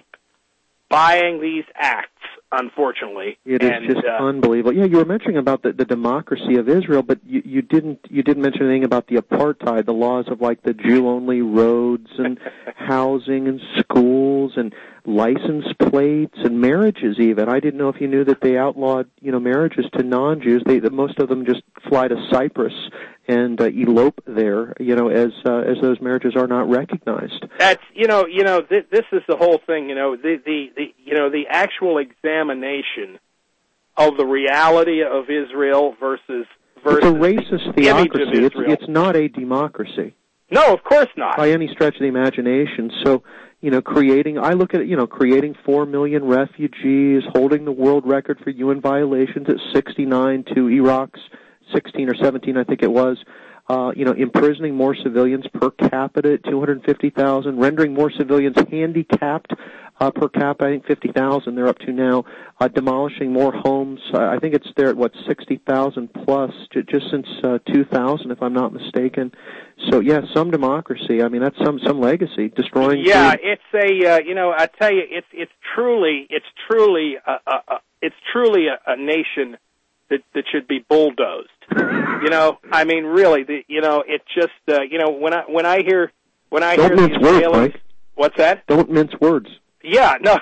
buying these acts, unfortunately. It is and, just uh, unbelievable. Yeah, you were mentioning about the, the democracy of Israel, but you, you didn't you didn't mention anything about the apartheid, the laws of like the Jew-only roads and housing and schools and license plates and marriages even. I didn't know if you knew that they outlawed, you know, marriages to non-Jews. They that most of them just fly to Cyprus and uh, elope there, you know, as uh, as those marriages are not recognized. That's you know, you know, th- this is the whole thing. You know, the, the the you know the actual examination of the reality of Israel versus versus it's a racist the theocracy. image of It's Israel. it's not a democracy. No, of course not. By any stretch of the imagination. So, you know, creating, I look at it, you know, creating four million refugees, holding the world record for U N violations at sixty-nine to Iraq's sixteen or seventeen, I think it was. Uh, you know, imprisoning more civilians per capita at two hundred fifty thousand, rendering more civilians handicapped uh, per capita, I think fifty thousand they're up to now, uh, demolishing more homes. Uh, I think it's there at, what, sixty thousand plus j- just since uh, two thousand, if I'm not mistaken. So, yeah, some democracy. I mean, that's some some legacy, destroying... Yeah, food. it's a, uh, you know, I tell you, it's it's truly, it's truly, a, a, a, it's truly a, a nation that, that should be bulldozed. You know, I mean, really, the, you know, it just, uh, you know, when I when I hear when I Don't hear mince the words, Israelis, Mike. What's that? Don't mince words. Yeah, no,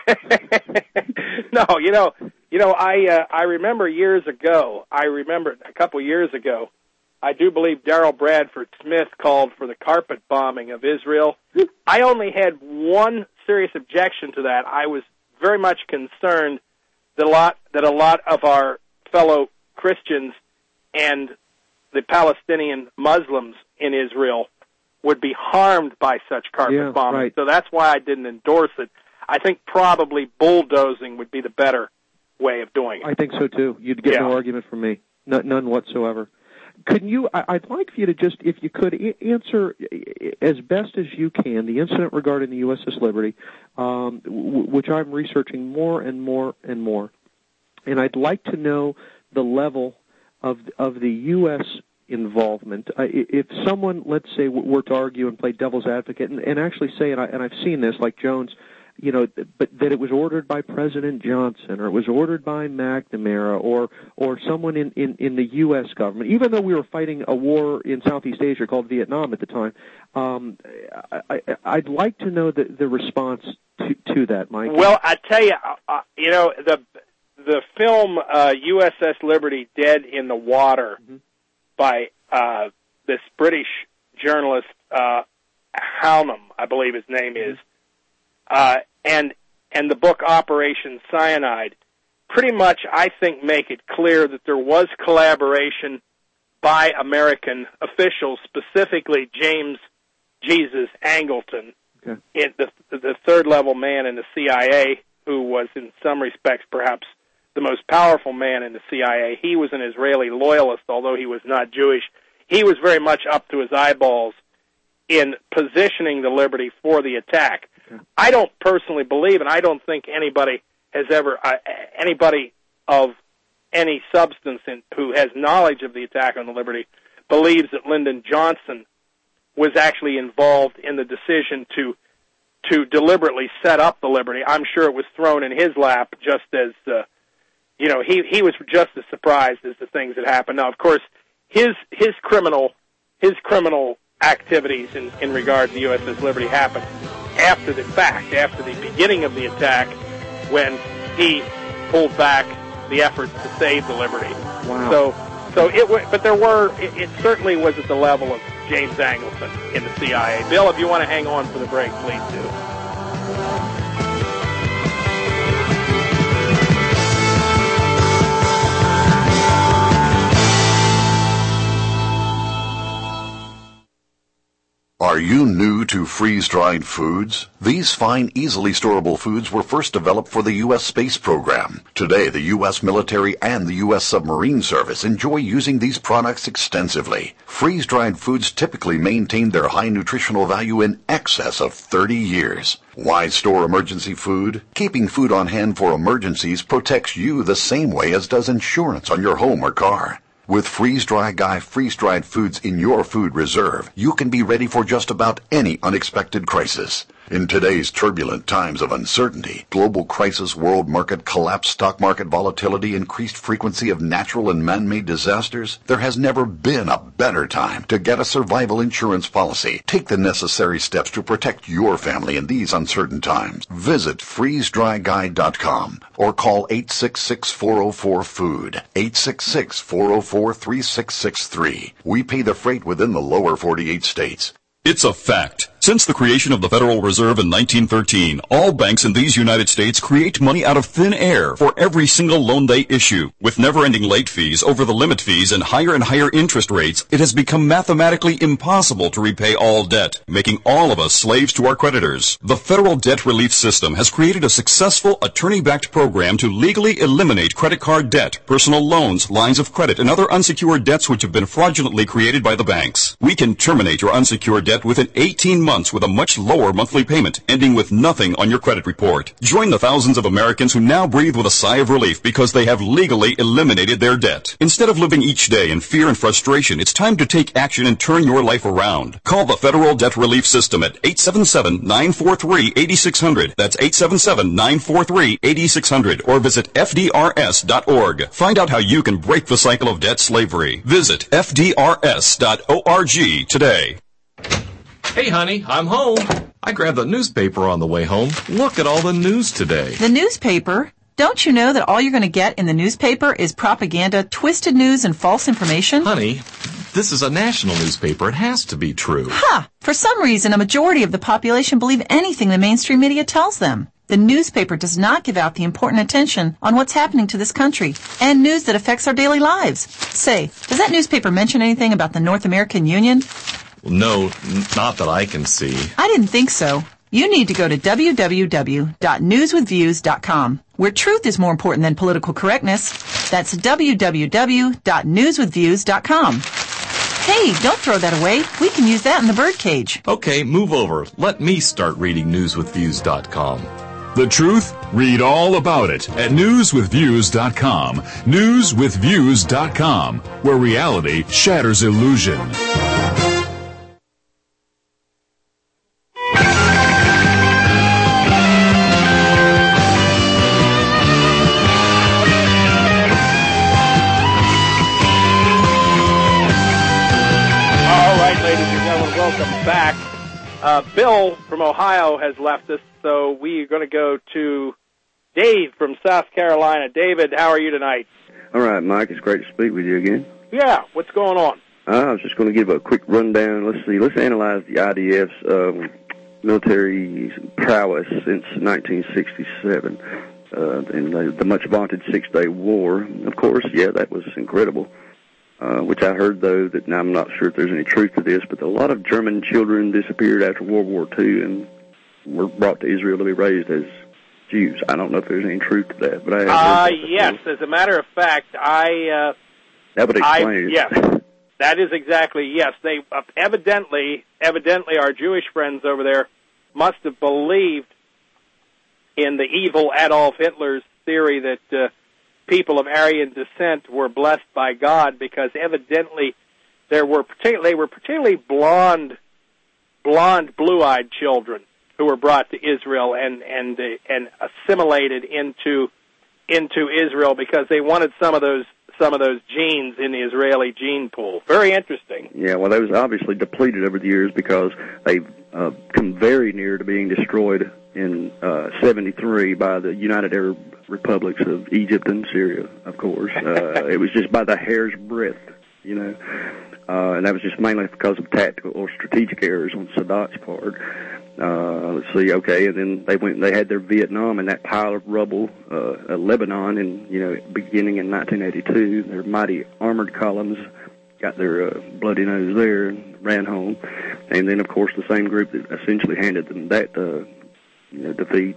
no, you know, you know, I uh, I remember years ago. I remember a couple years ago. I do believe Darrell Bradford Smith called for the carpet bombing of Israel. I only had one serious objection to that. I was very much concerned that a lot that a lot of our fellow Christians and the Palestinian Muslims in Israel would be harmed by such carpet yeah, bombing. Right. So that's why I didn't endorse it. I think probably bulldozing would be the better way of doing it. I think so, too. You'd get yeah. no argument from me. No, none whatsoever. Could you, I, I'd like for you to just, if you could, I- answer as best as you can the incident regarding the U S S Liberty, um, w- which I'm researching more and more and more. And I'd like to know the level of of the U S involvement. Uh, if someone, let's say, were to argue and play devil's advocate and, and actually say, and, I, and I've seen this, like Jones, you know, but that it was ordered by President Johnson or it was ordered by McNamara or or someone in, in, in the U S government, even though we were fighting a war in Southeast Asia called Vietnam at the time, um, I, I, I'd like to know the, the response to, to that, Mike. Well, I tell you, uh, you know, the the film uh, U S S Liberty, Dead in the Water, mm-hmm. by uh, this British journalist, uh, Halnam, I believe his name is, uh, and and the book Operation Cyanide, pretty much, I think, make it clear that there was collaboration by American officials, specifically James Jesus Angleton, okay. in the, the third-level man in the C I A, who was, in some respects, perhaps the most powerful man in the C I A. He was an Israeli loyalist, although he was not Jewish. he was very much up to his eyeballs in positioning the Liberty for the attack. I don't personally believe, and I don't think anybody has ever, uh, anybody of any substance in, who has knowledge of the attack on the Liberty believes that Lyndon Johnson was actually involved in the decision to to deliberately set up the Liberty. I'm sure it was thrown in his lap just as, uh, you know, he, he was just as surprised as the things that happened. Now, of course, his his criminal his criminal activities in, in regard to the U S S Liberty happened after the fact, after the beginning of the attack, when he pulled back the efforts to save the Liberty. Wow. So, so it w- but there were, it, it certainly was at the level of James Angleton in the C I A. Bill, if you want to hang on for the break, please do. Are you new to freeze-dried foods? These fine, easily storable foods were first developed for the U S space program. Today, the U S military and the U S submarine service enjoy using these products extensively. Freeze-dried foods typically maintain their high nutritional value in excess of thirty years. Why store emergency food? Keeping food on hand for emergencies protects you the same way as does insurance on your home or car. With Freeze-Dry Guy freeze-dried foods in your food reserve, you can be ready for just about any unexpected crisis. In today's turbulent times of uncertainty, global crisis, world market collapse, stock market volatility, increased frequency of natural and man-made disasters, there has never been a better time to get a survival insurance policy. Take the necessary steps to protect your family in these uncertain times. Visit freeze dry guy dot com or call eight six six, four oh four, food, eight six six, four oh four, three six six three. We pay the freight within the lower forty-eight states. It's a fact. Since the creation of the Federal Reserve in nineteen thirteen, all banks in these United States create money out of thin air for every single loan they issue. With never-ending late fees, over-the-limit fees, and higher and higher interest rates, it has become mathematically impossible to repay all debt, making all of us slaves to our creditors. The Federal Debt Relief System has created a successful attorney-backed program to legally eliminate credit card debt, personal loans, lines of credit, and other unsecured debts which have been fraudulently created by the banks. We can terminate your unsecured debt within eighteen months with a much lower monthly payment, ending with nothing on your credit report. Join the thousands of Americans who now breathe with a sigh of relief because they have legally eliminated their debt. Instead of living each day in fear and frustration, it's time to take action and turn your life around. Call the Federal Debt Relief System at eight seven seven, nine four three, eight six zero zero. That's eight seven seven, nine four three, eight six zero zero. Or visit F D R S dot org. Find out how you can break the cycle of debt slavery. Visit F D R S dot org today. Hey, honey, I'm home. I grabbed the newspaper on the way home. Look at all the news today. The newspaper? Don't you know that all you're going to get in the newspaper is propaganda, twisted news, and false information? Honey, this is a national newspaper. It has to be true. Ha! For some reason, a majority of the population believe anything the mainstream media tells them. The newspaper does not give out the important attention on what's happening to this country and news that affects our daily lives. Say, does that newspaper mention anything about the North American Union? No, not that I can see. I didn't think so. You need to go to w w w dot news with views dot com, where truth is more important than political correctness. That's w w w dot news with views dot com. Hey, don't throw that away. We can use that in the birdcage. Okay, move over. Let me start reading news with views dot com. The truth? Read all about it at news with views dot com. news with views dot com, where reality shatters illusion. Welcome back. Uh, Bill from Ohio has left us, so we are going to go to Dave from South Carolina. David, how are you tonight? All right, Mike. It's great to speak with you again. Yeah, what's going on? Uh, I was just going to give a quick rundown. Let's see. Let's analyze the I D F's um, military prowess since nineteen sixty-seven uh, and the, the much-vaunted Six-Day War. Of course, yeah, that was incredible. Uh, which I heard, though, that now I'm not sure if there's any truth to this, but a lot of German children disappeared after World War Two and were brought to Israel to be raised as Jews. I don't know if there's any truth to that. But I uh, yes, as a matter of fact, I... Uh, that would explain I, it. Yes, that is exactly, yes. They uh, evidently, evidently our Jewish friends over there must have believed in the evil Adolf Hitler's theory that uh, people of Aryan descent were blessed by God, because evidently there were particularly, they were particularly blonde, blonde, blue-eyed children who were brought to Israel and and uh, and assimilated into into Israel because they wanted some of those some of those genes in the Israeli gene pool. Very interesting. Yeah, well, they was obviously depleted over the years because they've uh, come very near to being destroyed in uh, seventy-three by the United Arab Republics of Egypt and Syria, of course. Uh, it was just by the hair's breadth, you know, uh, and that was just mainly because of tactical or strategic errors on Sadat's part. Uh, let's see, okay, and then they went and they had their Vietnam and that pile of rubble, uh, uh, Lebanon, and, you know, beginning in nineteen eighty-two, their mighty armored columns got their uh, bloody nose there and ran home. And then, of course, the same group that essentially handed them that uh, you know, defeat,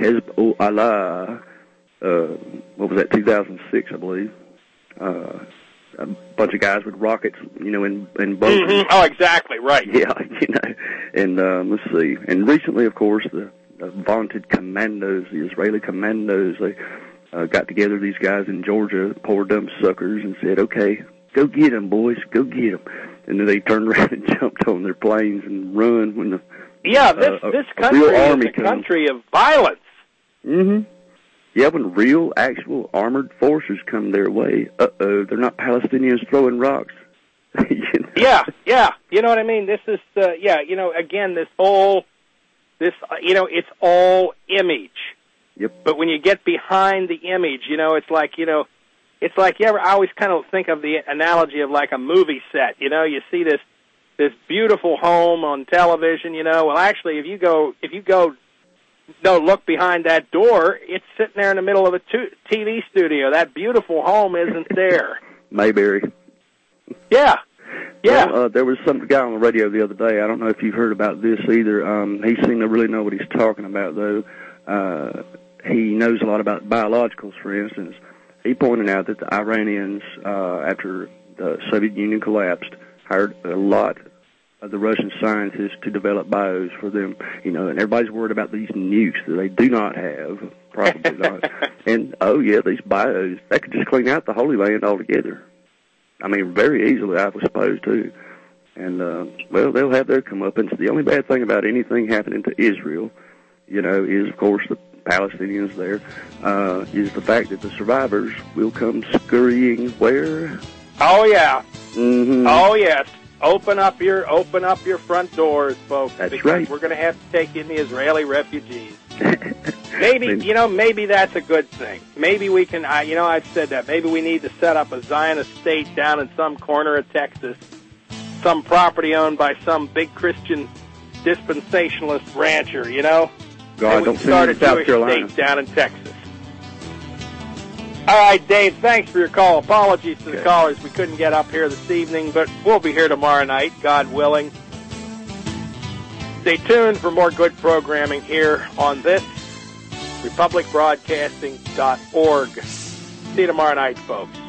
Hezbollah, uh, what was that, two thousand six, I believe, uh, a bunch of guys with rockets, you know, in, in bunkers. Mm-hmm. Oh, exactly, right. Yeah, you know, and um, let's see. And recently, of course, the, the vaunted commandos, the Israeli commandos, they uh, got together, these guys in Georgia, poor dumb suckers, and said, okay, go get them, boys, go get them. And then they turned around and jumped on their planes and run when the Yeah, this, uh, this a, country a real is army a country of violence. Mm-hmm. Yeah, when real, actual armored forces come their way, uh-oh, they're not Palestinians throwing rocks. You know? Yeah, yeah. You know what I mean? This is, uh, yeah, you know, again, this whole, this, uh, you know, it's all image. Yep. But when you get behind the image, you know, it's like, you know, it's like, you ever, I always kind of think of the analogy of like a movie set. You know, you see this, this beautiful home on television, you know. Well, actually, if you go, if you go, no, look behind that door, it's sitting there in the middle of a T V studio. That beautiful home isn't there. Mayberry. Yeah. Yeah. Well, uh, there was some guy on the radio the other day. I don't know if you've heard about this either. Um, he seemed to really know what he's talking about, though. Uh, he knows a lot about biologicals, for instance. He pointed out that the Iranians, uh, after the Soviet Union collapsed, hired a lot of the Russian scientists to develop bios for them, you know, and everybody's worried about these nukes that they do not have, probably not. And, oh, yeah, these bios, that could just clean out the Holy Land altogether. I mean, very easily, I suppose, too. And, uh, well, they'll have their comeuppance. The only bad thing about anything happening to Israel, you know, is, of course, the Palestinians there, uh, is the fact that the survivors will come scurrying where? Oh, yeah. Mm-hmm. Oh, yes. Open up your open up your front doors, folks. That's because right. We're going to have to take in the Israeli refugees. Maybe, you know, maybe that's a good thing. Maybe we can, I, you know, I've said that. Maybe we need to set up a Zionist state down in some corner of Texas, some property owned by some big Christian dispensationalist rancher, you know? God, and we don't can start a send me to South Jewish Carolina. state down in Texas. All right, Dave, thanks for your call. Apologies to okay. the callers. We couldn't get up here this evening, but we'll be here tomorrow night, God willing. Stay tuned for more good programming here on this, republic broadcasting dot org. See you tomorrow night, folks.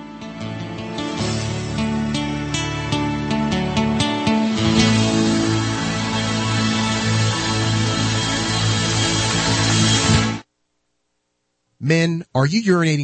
Men, are you urinating